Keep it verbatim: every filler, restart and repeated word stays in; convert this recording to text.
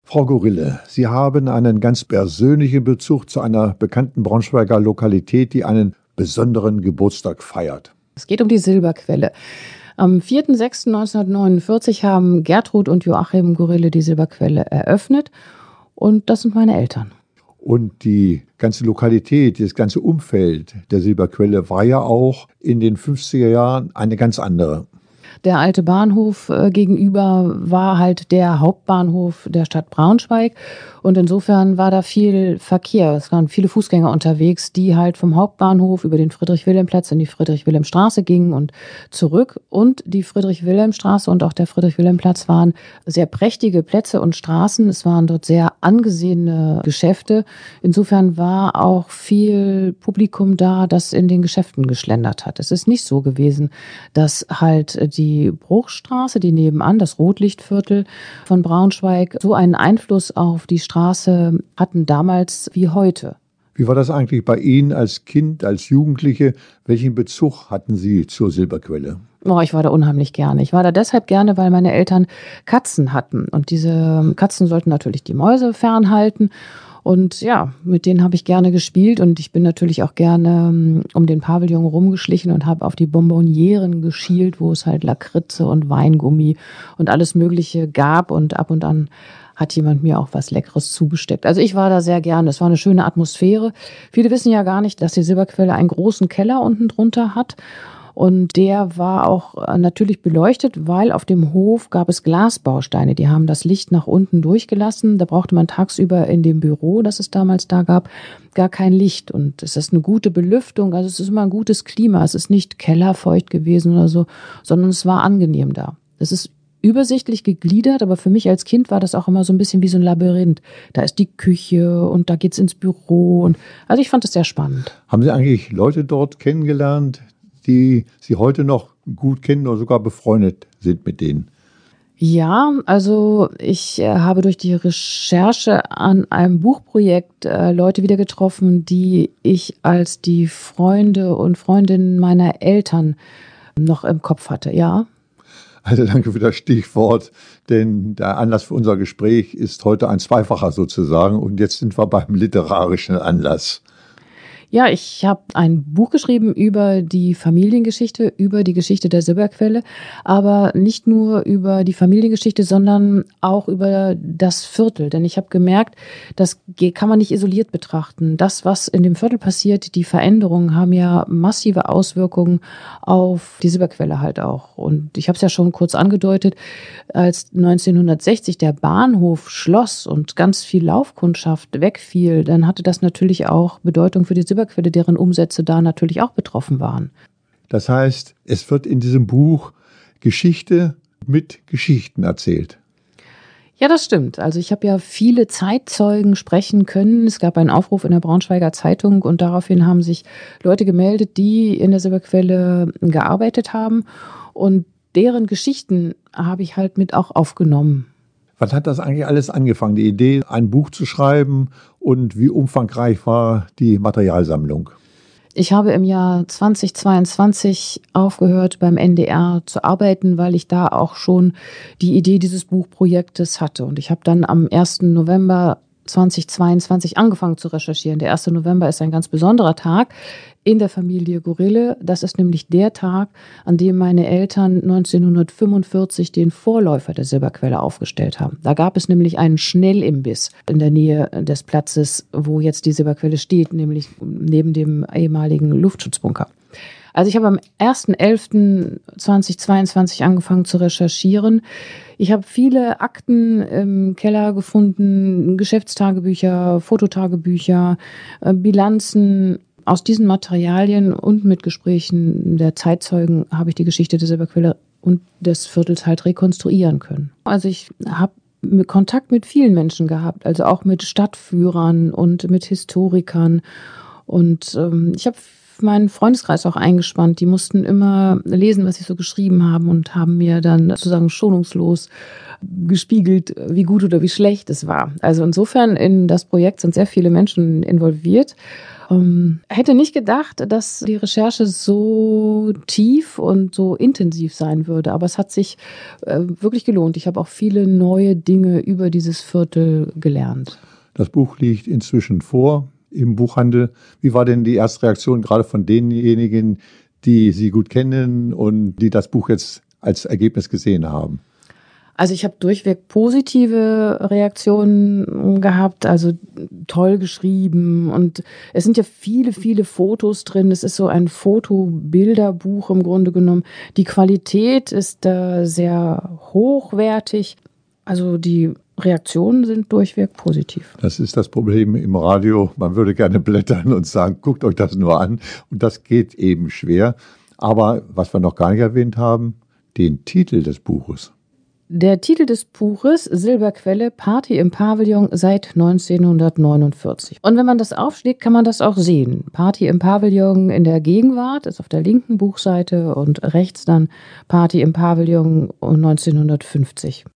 Frau Gorille, Sie haben einen ganz persönlichen Bezug zu einer bekannten Braunschweiger Lokalität, die einen besonderen Geburtstag feiert. Es geht um die Silberquelle. Am vierten sechsten neunzehnhundertneunundvierzig haben Gertrud und Joachim Gorille die Silberquelle eröffnet. Und das sind meine Eltern. Und die ganze Lokalität, das ganze Umfeld der Silberquelle war ja auch in den fünfziger Jahren eine ganz andere. Der alte Bahnhof äh, gegenüber war halt der Hauptbahnhof der Stadt Braunschweig. Und insofern war da viel Verkehr. Es waren viele Fußgänger unterwegs, die halt vom Hauptbahnhof über den Friedrich-Wilhelm-Platz in die Friedrich-Wilhelm-Straße gingen und zurück. Und die Friedrich-Wilhelm-Straße und auch der Friedrich-Wilhelm-Platz waren sehr prächtige Plätze und Straßen. Es waren dort sehr angesehene Geschäfte. Insofern war auch viel Publikum da, das in den Geschäften geschlendert hat. Es ist nicht so gewesen, dass halt die Bruchstraße, die nebenan, das Rotlichtviertel von Braunschweig, so einen Einfluss auf die Straße hatten damals wie heute. Wie war das eigentlich bei Ihnen als Kind, als Jugendliche? Welchen Bezug hatten Sie zur Silberquelle? Oh, ich war da unheimlich gerne. Ich war da deshalb gerne, weil meine Eltern Katzen hatten. Und diese Katzen sollten natürlich die Mäuse fernhalten. Und ja, mit denen habe ich gerne gespielt. Und ich bin natürlich auch gerne um den Pavillon rumgeschlichen und habe auf die Bonbonieren geschielt, wo es halt Lakritze und Weingummi und alles Mögliche gab. Und ab und an hat jemand mir auch was Leckeres zugesteckt. Also ich war da sehr gerne. Es war eine schöne Atmosphäre. Viele wissen ja gar nicht, dass die Silberquelle einen großen Keller unten drunter hat. Und der war auch natürlich beleuchtet, weil auf dem Hof gab es Glasbausteine. Die haben das Licht nach unten durchgelassen. Da brauchte man tagsüber in dem Büro, das es damals da gab, gar kein Licht. Und es ist eine gute Belüftung. Also es ist immer ein gutes Klima. Es ist nicht kellerfeucht gewesen oder so, sondern es war angenehm da. Es ist übersichtlich gegliedert, aber für mich als Kind war das auch immer so ein bisschen wie so ein Labyrinth. Da ist die Küche und da geht's ins Büro. Und also ich fand es sehr spannend. Haben Sie eigentlich Leute dort kennengelernt, die Sie heute noch gut kennen oder sogar befreundet sind mit denen? Ja, also ich äh, habe durch die Recherche an einem Buchprojekt äh, Leute wieder getroffen, die ich als die Freunde und Freundinnen meiner Eltern noch im Kopf hatte, ja. Also danke für das Stichwort, denn der Anlass für unser Gespräch ist heute ein zweifacher sozusagen und jetzt sind wir beim literarischen Anlass. Ja, ich habe ein Buch geschrieben über die Familiengeschichte, über die Geschichte der Silberquelle, aber nicht nur über die Familiengeschichte, sondern auch über das Viertel. Denn ich habe gemerkt, das kann man nicht isoliert betrachten. Das, was in dem Viertel passiert, die Veränderungen haben ja massive Auswirkungen auf die Silberquelle halt auch. Und ich habe es ja schon kurz angedeutet, als neunzehnhundertsechzig der Bahnhof schloss und ganz viel Laufkundschaft wegfiel, dann hatte das natürlich auch Bedeutung für die Silberquelle. Silberquelle, deren Umsätze da natürlich auch betroffen waren. Das heißt, es wird in diesem Buch Geschichte mit Geschichten erzählt. Ja, das stimmt. Also ich habe ja viele Zeitzeugen sprechen können. Es gab einen Aufruf in der Braunschweiger Zeitung und daraufhin haben sich Leute gemeldet, die in der Silberquelle gearbeitet haben. Und deren Geschichten habe ich halt mit auch aufgenommen. Wann hat das eigentlich alles angefangen, die Idee, ein Buch zu schreiben und wie umfangreich war die Materialsammlung? Ich habe im Jahr zweitausendzweiundzwanzig aufgehört, beim N D R zu arbeiten, weil ich da auch schon die Idee dieses Buchprojektes hatte. Und ich habe dann am ersten November zweitausendzweiundzwanzig angefangen zu recherchieren. Der erste November ist ein ganz besonderer Tag in der Familie Gorille. Das ist nämlich der Tag, an dem meine Eltern neunzehnhundertfünfundvierzig den Vorläufer der Silberquelle aufgestellt haben. Da gab es nämlich einen Schnellimbiss in der Nähe des Platzes, wo jetzt die Silberquelle steht, nämlich neben dem ehemaligen Luftschutzbunker. Also ich habe am ersten elften zweitausendzweiundzwanzig angefangen zu recherchieren. Ich habe viele Akten im Keller gefunden, Geschäftstagebücher, Fototagebücher, Bilanzen. Aus diesen Materialien und mit Gesprächen der Zeitzeugen habe ich die Geschichte der Silberquelle und des Viertels halt rekonstruieren können. Also ich habe Kontakt mit vielen Menschen gehabt, also auch mit Stadtführern und mit Historikern. Und ähm, ich habe meinen Freundeskreis auch eingespannt. Die mussten immer lesen, was ich so geschrieben habe und haben mir dann sozusagen schonungslos gespiegelt, wie gut oder wie schlecht es war. Also insofern in das Projekt sind sehr viele Menschen involviert. Ähm, hätte nicht gedacht, dass die Recherche so tief und so intensiv sein würde, aber es hat sich äh, wirklich gelohnt. Ich habe auch viele neue Dinge über dieses Viertel gelernt. Das Buch liegt inzwischen vor im Buchhandel. Wie war denn die erste Reaktion gerade von denjenigen, die Sie gut kennen und die das Buch jetzt als Ergebnis gesehen haben? Also ich habe durchweg positive Reaktionen gehabt, also toll geschrieben und es sind ja viele, viele Fotos drin. Es ist so ein Fotobilderbuch im Grunde genommen. Die Qualität ist äh, sehr hochwertig. Also die Reaktionen sind durchweg positiv. Das ist das Problem im Radio. Man würde gerne blättern und sagen, guckt euch das nur an. Und das geht eben schwer. Aber was wir noch gar nicht erwähnt haben, den Titel des Buches. Der Titel des Buches, Silberquelle, Party im Pavillon seit neunzehnhundertneunundvierzig. Und wenn man das aufschlägt, kann man das auch sehen. Party im Pavillon in der Gegenwart ist auf der linken Buchseite und rechts dann Party im Pavillon neunzehnhundertfünfzig.